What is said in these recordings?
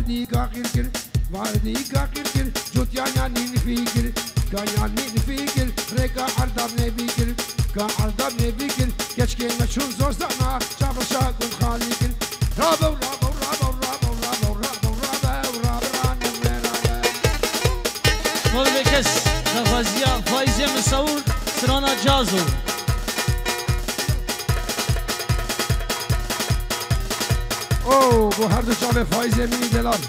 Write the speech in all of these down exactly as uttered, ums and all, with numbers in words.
واردی گاقیر کر واردی گاقیر کر جوتیانی نفیکر کایانی نفیکر رکا عردم نبیکر کا عردم نبیکر کشکی مشون زور زنا چاق شاگون خالی کر رابو رابو رابو رابو رابو رابو رابو رابو مال بکس نفازیا فایزه مصور سرانا جازو او بو هر دو شب فایزه می دلال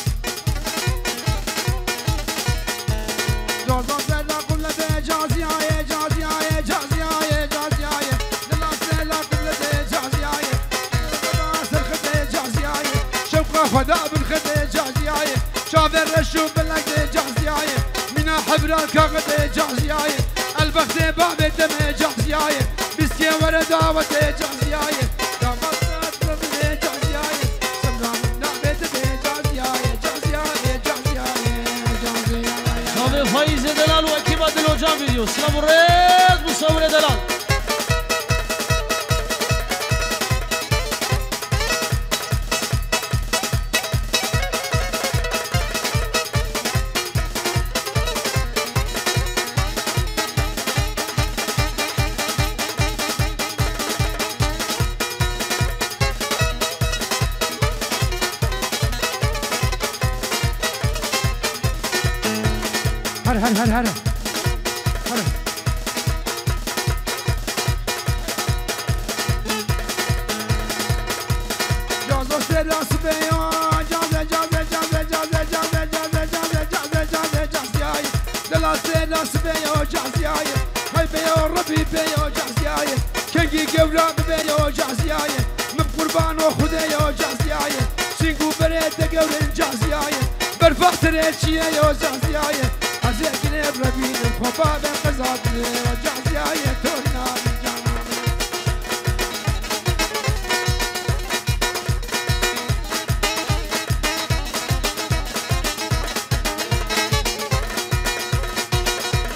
جازا سلا قبلت جازی های جازی های جازی های جازی های دلا سلا قبلت جازی های دلا سرخت جازی های شوق خدا بالخد جازی های شابر رشو بلد جازی های منا حبرا كاغد جازياي البخت باب دم جازياي بسكي ورا دعوت جازياي دعوت رب جازياي سمرا منا بيت جازياي جازياي جازياي جازياي شاب فايز دلال واكيبا دلو جام فيديو سلام الريز مصور دلال هر هر هر هر هر جازو سراس بيو جازه جازه جازه جازه جازه جازه جازه جازه جازه جازياي دلا سراس بيو جازياي هاي بيو ربي بيو جازياي كنجي قورا بيو جازياي من قربان وخديو جازياي سينقو بريد قورن جازياي برفقت ريتشي يو جازياي عزيك نبربين الخباب قزات وجازياي